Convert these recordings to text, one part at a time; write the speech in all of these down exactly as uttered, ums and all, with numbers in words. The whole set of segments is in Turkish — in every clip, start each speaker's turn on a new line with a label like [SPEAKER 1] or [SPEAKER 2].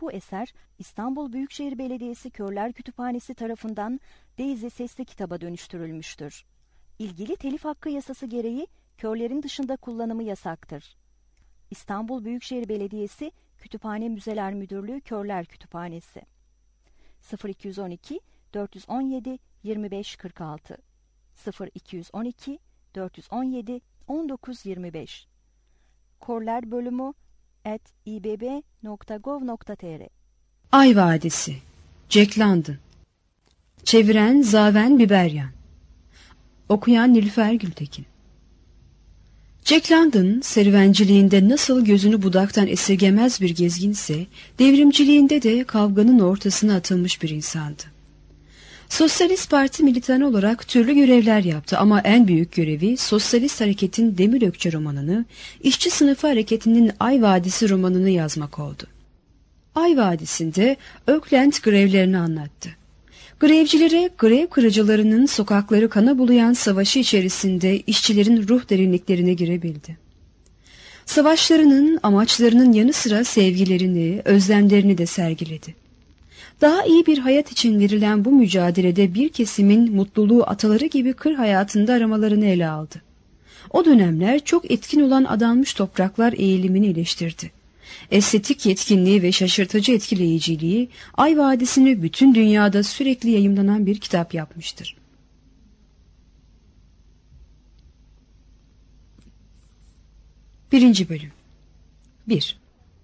[SPEAKER 1] Bu eser İstanbul Büyükşehir Belediyesi Körler Kütüphanesi tarafından Daisy sesli kitaba dönüştürülmüştür. İlgili telif hakkı yasası gereği körlerin dışında kullanımı yasaktır. İstanbul Büyükşehir Belediyesi Kütüphane Müzeler Müdürlüğü Körler Kütüphanesi sıfır iki on iki dört on yedi yirmi beş kırk altı sıfır iki on iki dört on yedi on dokuz yirmi beş Körler bölümü at i b b nokta gov nokta t r
[SPEAKER 2] Ay Vadisi Jack London. Çeviren Zaven Biberyan. Okuyan Nilüfer Gültekin. Jack London, serüvenciliğinde nasıl gözünü budaktan esirgemez bir gezginse, devrimciliğinde de kavganın ortasına atılmış bir insandı. Sosyalist Parti militanı olarak türlü görevler yaptı ama en büyük görevi Sosyalist Hareket'in Demirökçe romanını, İşçi Sınıfı Hareketi'nin Ay Vadisi romanını yazmak oldu. Ay Vadisi'nde Oakland grevlerini anlattı. Grevcilere, grev kırıcılarının sokakları kana bulayan savaşı içerisinde işçilerin ruh derinliklerine girebildi. Savaşlarının, amaçlarının yanı sıra sevgilerini, özlemlerini de sergiledi. Daha iyi bir hayat için verilen bu mücadelede bir kesimin mutluluğu ataları gibi kır hayatında aramalarını ele aldı. O dönemler çok etkin olan adanmış topraklar eğilimini eleştirdi. Estetik yetkinliği ve şaşırtıcı etkileyiciliği Ay Vadisi'ni bütün dünyada sürekli yayımlanan bir kitap yapmıştır. Birinci Bölüm bir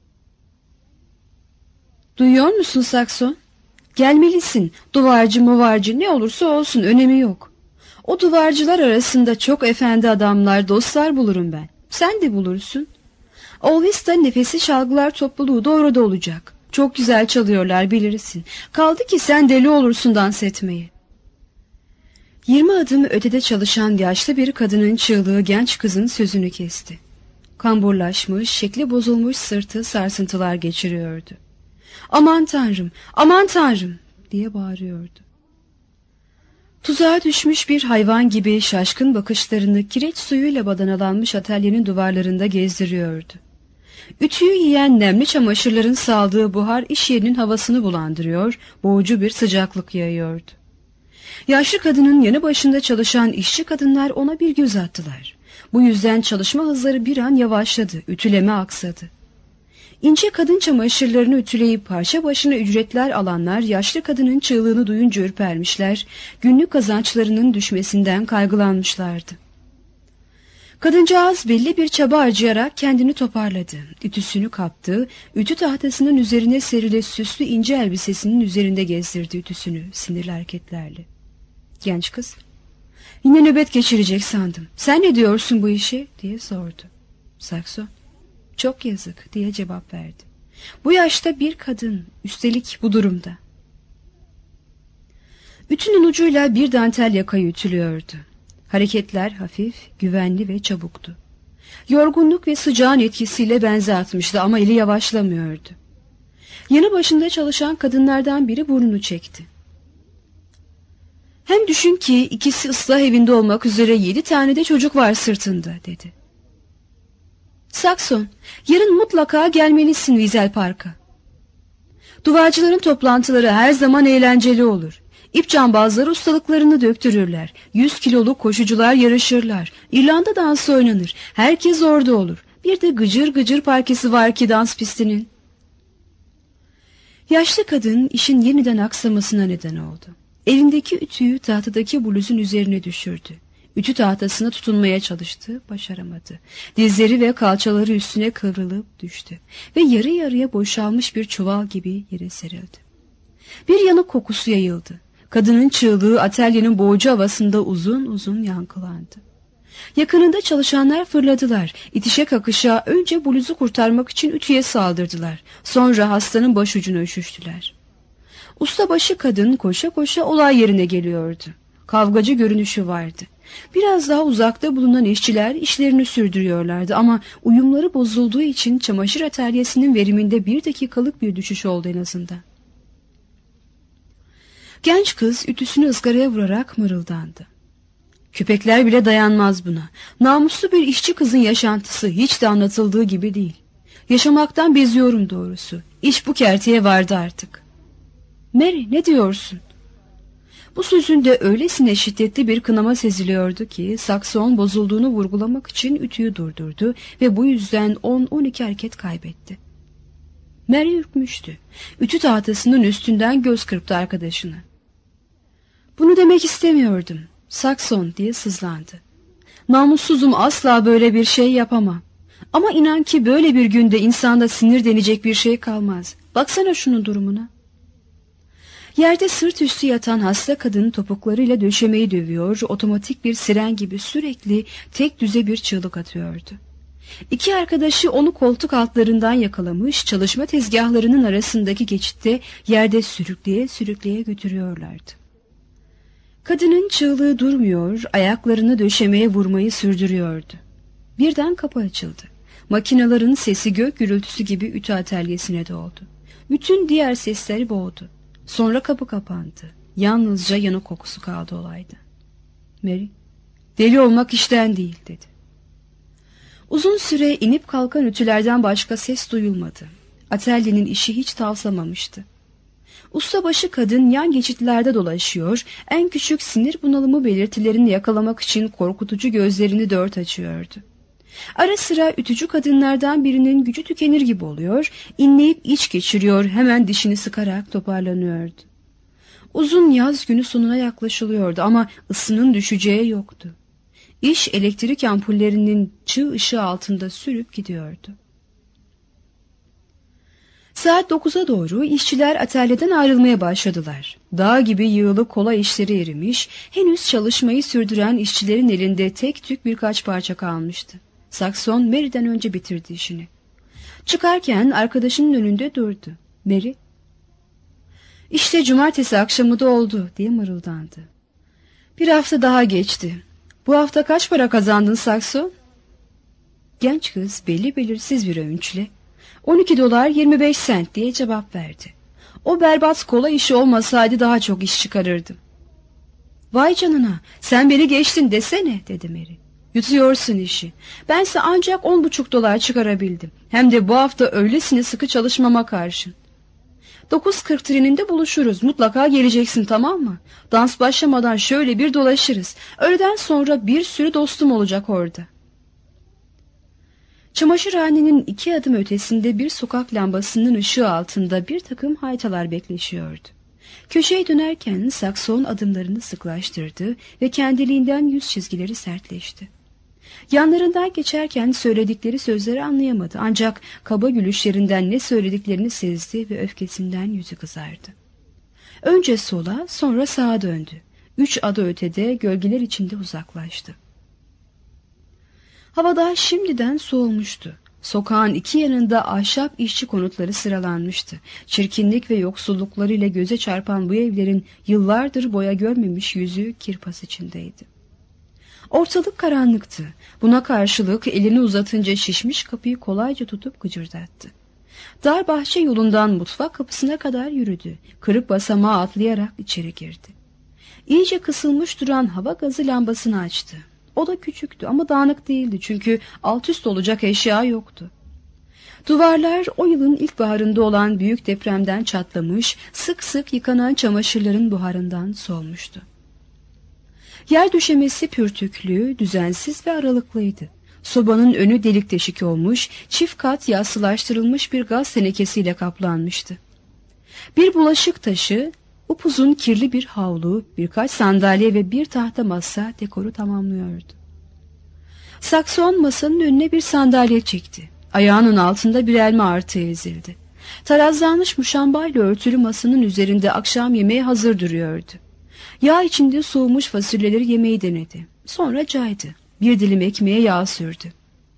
[SPEAKER 2] Duyuyor musun Sakson? Gelmelisin. Duvarcı muvarcı ne olursa olsun önemi yok. O duvarcılar arasında çok efendi adamlar, dostlar bulurum ben. Sen de bulursun. Olvista nefesi çalgılar topluluğu da orada olacak. Çok güzel çalıyorlar bilirsin. Kaldı ki sen deli olursun dans etmeyi. Yirmi adım ötede çalışan yaşlı bir kadının çığlığı genç kızın sözünü kesti. Kamburlaşmış, şekli bozulmuş sırtı sarsıntılar geçiriyordu. Aman tanrım, aman tanrım diye bağırıyordu. Tuzağa düşmüş bir hayvan gibi şaşkın bakışlarını kireç suyuyla badanalanmış atölyenin duvarlarında gezdiriyordu. Ütüyü yiyen nemli çamaşırların saldığı buhar iş yerinin havasını bulandırıyor, boğucu bir sıcaklık yayıyordu. Yaşlı kadının yanı başında çalışan işçi kadınlar ona bir göz attılar. Bu yüzden çalışma hızları bir an yavaşladı, ütüleme aksadı. İnce kadın çamaşırlarını ütüleyip parça başına ücretler alanlar yaşlı kadının çığlığını duyunca ürpermişler, günlük kazançlarının düşmesinden kaygılanmışlardı. Kadıncağız belli bir çaba harcayarak kendini toparladı. Ütüsünü kaptı, ütü tahtasının üzerine serili süslü ince elbisesinin üzerinde gezdirdi ütüsünü sinirli hareketlerle. Genç kız, yine nöbet geçirecek sandım. Sen ne diyorsun bu işe diye sordu. Sakso, çok yazık diye cevap verdi. Bu yaşta bir kadın, üstelik bu durumda. Ütünün ucuyla bir dantel yakayı ütülüyordu. Hareketler hafif, güvenli ve çabuktu. Yorgunluk ve sıcağın etkisiyle benze atmıştı ama eli yavaşlamıyordu. Yanı başında çalışan kadınlardan biri burnunu çekti. Hem düşün ki ikisi ıslah evinde olmak üzere yedi tane de çocuk var sırtında dedi. Sakson, yarın mutlaka gelmelisin Wiesel Park'a. Duvarcıların toplantıları her zaman eğlenceli olur. İp cambazları ustalıklarını döktürürler. Yüz kiloluk koşucular yarışırlar. İrlanda dansı oynanır. Herkes orada olur. Bir de gıcır gıcır parkesi var ki dans pistinin. Yaşlı kadın işin yeniden aksamasına neden oldu. Elindeki ütüyü tahtadaki bluzun üzerine düşürdü. Ütü tahtasına tutunmaya çalıştı, başaramadı. Dizleri ve kalçaları üstüne kıvrılıp düştü. Ve yarı yarıya boşalmış bir çuval gibi yere serildi. Bir yanık kokusu yayıldı. Kadının çığlığı atölyenin boğucu havasında uzun uzun yankılandı. Yakınında çalışanlar fırladılar. İtişe kakışa önce bluzu kurtarmak için ütüye saldırdılar. Sonra hastanın başucuna üşüştüler. Ustabaşı kadın koşa koşa olay yerine geliyordu. Kavgacı görünüşü vardı. Biraz daha uzakta bulunan işçiler işlerini sürdürüyorlardı ama uyumları bozulduğu için çamaşır atölyesinin veriminde bir dakikalık bir düşüş oldu en azından. Genç kız ütüsünü ızgaraya vurarak mırıldandı. Köpekler bile dayanmaz buna. Namuslu bir işçi kızın yaşantısı hiç de anlatıldığı gibi değil. Yaşamaktan beziyorum doğrusu. İş bu kerteye vardı artık. Mary, ne diyorsun? Bu sözünde öylesine şiddetli bir kınama seziliyordu ki sakson bozulduğunu vurgulamak için ütüyü durdurdu ve bu yüzden on on iki hareket kaybetti. Mary ürkmüştü. Ütü tahtasının üstünden göz kırptı arkadaşına. Bunu demek istemiyordum. Sakson diye sızlandı. Namussuzum, asla böyle bir şey yapamam. Ama inan ki böyle bir günde insanda sinir denecek bir şey kalmaz. Baksana şunun durumuna. Yerde sırt üstü yatan hasta kadın topuklarıyla döşemeyi dövüyor, otomatik bir siren gibi sürekli tek düze bir çığlık atıyordu. İki arkadaşı onu koltuk altlarından yakalamış, çalışma tezgahlarının arasındaki geçitte yerde sürükleye sürükleye götürüyorlardı. Kadının çığlığı durmuyor, ayaklarını döşemeye vurmayı sürdürüyordu. Birden kapı açıldı. Makinelerin sesi gök gürültüsü gibi ütü atölyesine doldu. Bütün diğer sesleri boğdu. Sonra kapı kapandı. Yalnızca yanık kokusu kaldı olayda. Mary, deli olmak işten değil dedi. Uzun süre inip kalkan ütülerden başka ses duyulmadı. Atölyenin işi hiç tavsamamıştı. Ustabaşı kadın yan geçitlerde dolaşıyor, en küçük sinir bunalımı belirtilerini yakalamak için korkutucu gözlerini dört açıyordu. Ara sıra ütücü kadınlardan birinin gücü tükenir gibi oluyor, inleyip iç geçiriyor, hemen dişini sıkarak toparlanıyordu. Uzun yaz günü sonuna yaklaşılıyordu ama ısının düşeceği yoktu. İş elektrik ampullerinin çığ ışığı altında sürüp gidiyordu. Saat dokuza doğru işçiler atölyeden ayrılmaya başladılar. Dağ gibi yığılı kola işleri erimiş, henüz çalışmayı sürdüren işçilerin elinde tek tük birkaç parça kalmıştı. Sakson Mary'den önce bitirdi işini. Çıkarken arkadaşının önünde durdu. Mary, "İşte cumartesi akşamı da oldu," diye mırıldandı. "Bir hafta daha geçti. Bu hafta kaç para kazandın Sakson?" Genç kız belli belirsiz bir övünçle on iki dolar yirmi beş sent diye cevap verdi. O berbat kola işi olmasaydı daha çok iş çıkarırdım. "Vay canına, sen beni geçtin desene," dedi Mary. "Yutuyorsun işi. Bense ancak on buçuk dolar çıkarabildim. Hem de bu hafta öylesine sıkı çalışmama karşın. Dokuz kırk treninde buluşuruz. Mutlaka geleceksin, tamam mı? Dans başlamadan şöyle bir dolaşırız. Öğleden sonra bir sürü dostum olacak orada." Çamaşırhanenin iki adım ötesinde bir sokak lambasının ışığı altında bir takım haytalar bekleşiyordu. Köşeye dönerken sakson adımlarını sıklaştırdı ve kendiliğinden yüz çizgileri sertleşti. Yanlarından geçerken söyledikleri sözleri anlayamadı, ancak kaba gülüşlerinden ne söylediklerini sezdi ve öfkesinden yüzü kızardı. Önce sola, sonra sağa döndü. Üç adı ötede gölgeler içinde uzaklaştı. Havada şimdiden soğumuştu. Sokağın iki yanında ahşap işçi konutları sıralanmıştı. Çirkinlik ve yoksulluklarıyla göze çarpan bu evlerin yıllardır boya görmemiş yüzü kirpas içindeydi. Ortalık karanlıktı. Buna karşılık elini uzatınca şişmiş kapıyı kolayca tutup gıcırdattı. Dar bahçe yolundan mutfak kapısına kadar yürüdü. Kırık basamağı atlayarak içeri girdi. İyice kısılmış duran hava gazı lambasını açtı. O da küçüktü ama dağınık değildi, çünkü alt üst olacak eşya yoktu. Duvarlar o yılın ilkbaharında olan büyük depremden çatlamış, sık sık yıkanan çamaşırların buharından solmuştu. Yer döşemesi pürtüklü, düzensiz ve aralıklıydı. Sobanın önü delik deşik olmuş, çift kat yassılaştırılmış bir gaz tenekesiyle kaplanmıştı. Bir bulaşık taşı, upuzun kirli bir havlu, birkaç sandalye ve bir tahta masa dekoru tamamlıyordu. Sakson masanın önüne bir sandalye çekti. Ayağının altında bir elma artığı ezildi. Tarazlanmış muşambayla örtülü masanın üzerinde akşam yemeği hazır duruyordu. Yağ içinde soğumuş fasulyeleri yemeği denedi. Sonra caydı. Bir dilim ekmeğe yağ sürdü.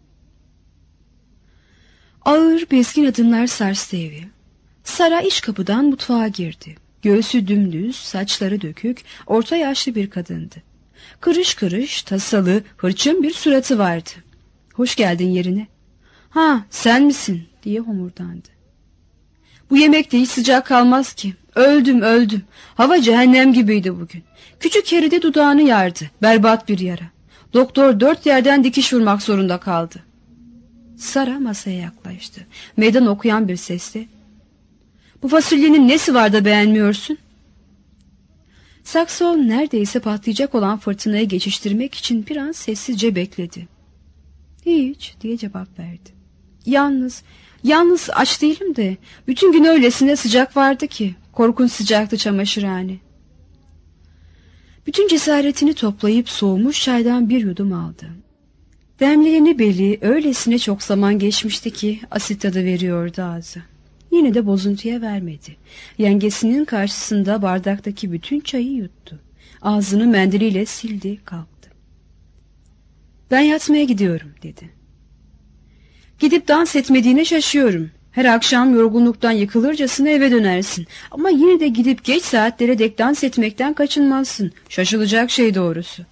[SPEAKER 2] Ağır, bezgin adımlar sarstı evi. Sara iç kapıdan mutfağa girdi. Göğsü dümdüz, saçları dökük, orta yaşlı bir kadındı. Kırış kırış, tasalı, hırçın bir suratı vardı. "Hoş geldin yerine." "Ha, sen misin?" diye homurdandı. "Bu yemekte hiç sıcak kalmaz ki. Öldüm öldüm. Hava cehennem gibiydi bugün. Küçük Harry dudağını yardı. Berbat bir yara. Doktor dört yerden dikiş vurmak zorunda kaldı." Sara masaya yaklaştı. Meydan okuyan bir sesle, Bu fasulyenin nesi var da beğenmiyorsun? Sakson neredeyse patlayacak olan fırtınayı geçiştirmek için bir an sessizce bekledi. Hiç diye cevap verdi. Yalnız, yalnız aç değilim de bütün gün öylesine sıcak vardı ki korkunç sıcaktı çamaşırhane. Bütün cesaretini toplayıp soğumuş çaydan bir yudum aldı. Demleyeni beli öylesine çok zaman geçmişti ki asit tadı veriyordu ağzı. Yine de bozuntuya vermedi. Yengesinin karşısında bardaktaki bütün çayı yuttu. Ağzını mendiliyle sildi, kalktı. Ben yatmaya gidiyorum dedi. Gidip dans etmediğine şaşıyorum. Her akşam yorgunluktan yıkılırcasına eve dönersin. Ama yine de gidip geç saatlere dek dans etmekten kaçınmazsın. Şaşılacak şey doğrusu.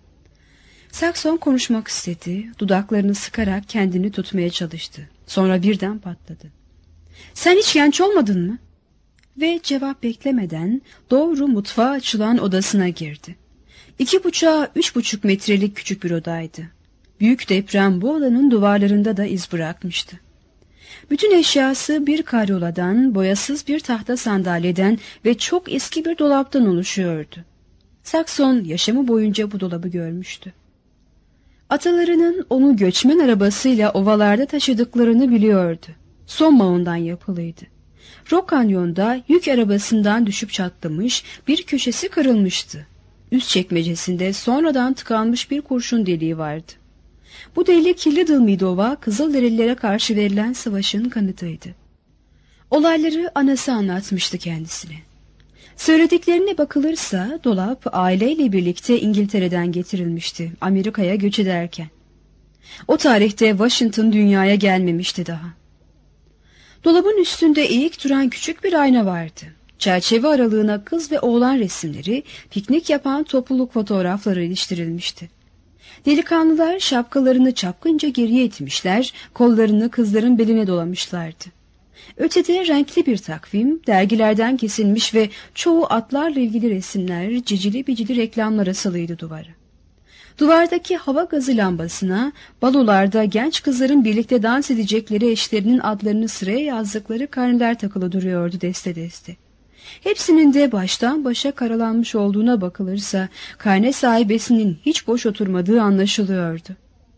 [SPEAKER 2] Sakson konuşmak istedi. Dudaklarını sıkarak kendini tutmaya çalıştı. Sonra birden patladı. Sen hiç genç olmadın mı? Ve cevap beklemeden doğru mutfağa açılan odasına girdi. İki buçuğa üç buçuk metrelik küçük bir odaydı. Büyük deprem bu odanın duvarlarında da iz bırakmıştı. Bütün eşyası bir karyoladan, boyasız bir tahta sandalyeden ve çok eski bir dolaptan oluşuyordu. Sakson yaşamı boyunca bu dolabı görmüştü. Atalarının onu göçmen arabasıyla ovalarda taşıdıklarını biliyordu. Son mağından yapılıydı. Rock Canyon'da yük arabasından düşüp çatlamış, bir köşesi kırılmıştı. Üst çekmecesinde sonradan tıkanmış bir kurşun deliği vardı. Bu delik Little Meadow'a Kızılderililere karşı verilen savaşın kanıtıydı. Olayları anası anlatmıştı kendisine. Söylediklerine bakılırsa dolap aileyle birlikte İngiltere'den getirilmişti Amerika'ya göç ederken. O tarihte Washington dünyaya gelmemişti daha. Dolabın üstünde eğik duran küçük bir ayna vardı. Çerçeve aralığına kız ve oğlan resimleri, piknik yapan topluluk fotoğrafları iliştirilmişti. Delikanlılar şapkalarını çapkınca geriye itmişler, kollarını kızların beline dolamışlardı. Ötede renkli bir takvim, dergilerden kesilmiş ve çoğu atlarla ilgili resimler, cicili bicili reklamlar asılıydı duvara. Duvardaki hava gazı lambasına, balolarda genç kızların birlikte dans edecekleri eşlerinin adlarını sıraya yazdıkları karneler takılı duruyordu deste deste. Hepsinin de baştan başa karalanmış olduğuna bakılırsa, karne sahibesinin hiç boş oturmadığı anlaşılıyordu.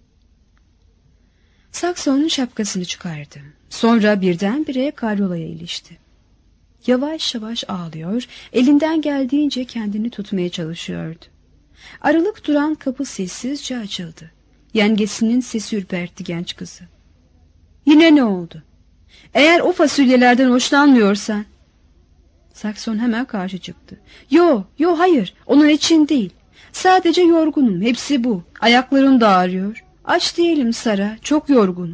[SPEAKER 2] Sakson'un şapkasını çıkardı. Sonra birdenbire karyolaya ilişti. Yavaş yavaş ağlıyor, elinden geldiğince kendini tutmaya çalışıyordu. Aralık duran kapı sessizce açıldı. Yengesinin sesi ürpertti genç kızı. Yine ne oldu? Eğer o fasulyelerden hoşlanmıyorsan... Sakson hemen karşı çıktı. Yo, yo hayır, onun için değil. Sadece yorgunum, hepsi bu. Ayaklarım da ağrıyor. Aç değilim Sara, çok yorgunum.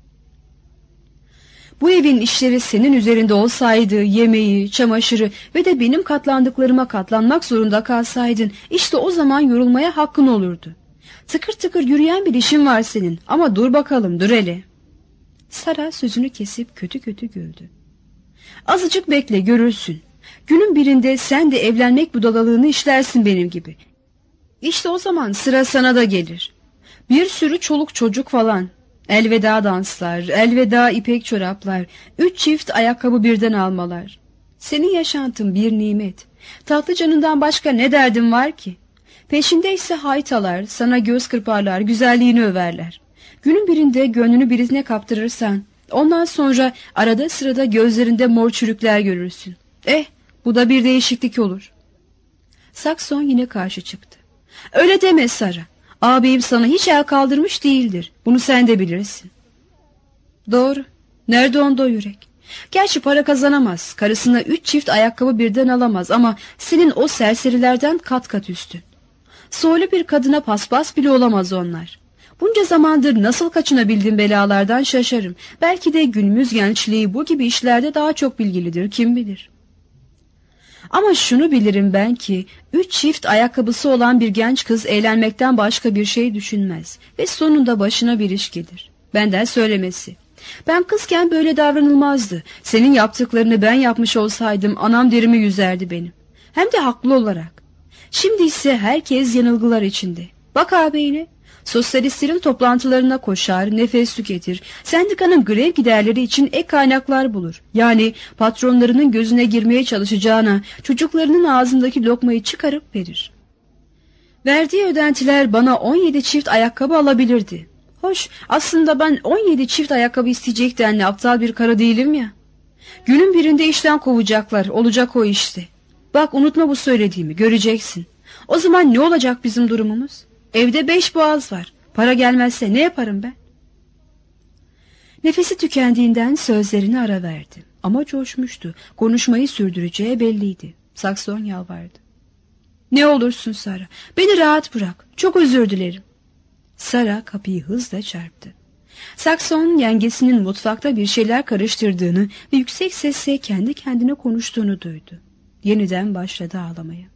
[SPEAKER 2] Bu evin işleri senin üzerinde olsaydı, yemeği, çamaşırı ve de benim katlandıklarıma katlanmak zorunda kalsaydın, işte o zaman yorulmaya hakkın olurdu. Tıkır tıkır yürüyen bir işin var senin, ama dur bakalım, dur hele. Sara sözünü kesip kötü kötü güldü. Azıcık bekle, görürsün. Günün birinde sen de evlenmek budalalığını işlersin benim gibi. İşte o zaman sıra sana da gelir. Bir sürü çoluk çocuk falan. Elveda danslar, elveda ipek çoraplar, üç çift ayakkabı birden almalar. Senin yaşantın bir nimet. Tatlı canından başka ne derdin var ki? Peşindeyse haytalar, sana göz kırparlar, güzelliğini överler. Günün birinde gönlünü birine kaptırırsan, ondan sonra arada sırada gözlerinde mor çürükler görürsün. Eh, bu da bir değişiklik olur. Sakson yine karşı çıktı. Öyle deme Sara. Ağabeyim sana hiç el kaldırmış değildir. Bunu sen de bilirsin. Doğru. Nerede onda o yürek? Gerçi para kazanamaz. Karısına üç çift ayakkabı birden alamaz ama senin o serserilerden kat kat üstün. Soylu bir kadına paspas bile olamaz onlar. Bunca zamandır nasıl kaçınabildin belalardan şaşarım. Belki de günümüz gençliği bu gibi işlerde daha çok bilgilidir, kim bilir. Ama şunu bilirim ben ki, üç çift ayakkabısı olan bir genç kız eğlenmekten başka bir şey düşünmez. Ve sonunda başına bir iş gelir. Benden söylemesi. Ben kızken böyle davranılmazdı. Senin yaptıklarını ben yapmış olsaydım anam derimi yüzerdi benim. Hem de haklı olarak. Şimdi ise herkes yanılgılar içinde. Bak ağabeyine, Sosyalistlerin toplantılarına koşar, nefes tüketir. Sendikanın grev giderleri için ek kaynaklar bulur. Yani patronlarının gözüne girmeye çalışacağına çocuklarının ağzındaki lokmayı çıkarıp verir. Verdiği ödentiler bana on yedi çift ayakkabı alabilirdi. Hoş, aslında ben on yedi çift ayakkabı isteyecek denli aptal bir karı değilim ya. Günün birinde işten kovacaklar, olacak o işte. Bak, unutma bu söylediğimi, göreceksin. O zaman ne olacak bizim durumumuz? Evde beş boğaz var. Para gelmezse ne yaparım ben? Nefesi tükendiğinden sözlerine ara verdi. Ama coşmuştu. Konuşmayı sürdüreceği belliydi. Sakson yalvardı. Ne olursun Sara, beni rahat bırak. Çok özür dilerim. Sara kapıyı hızla çarptı. Sakson yengesinin mutfakta bir şeyler karıştırdığını ve yüksek sesle kendi kendine konuştuğunu duydu. Yeniden başladı ağlamaya.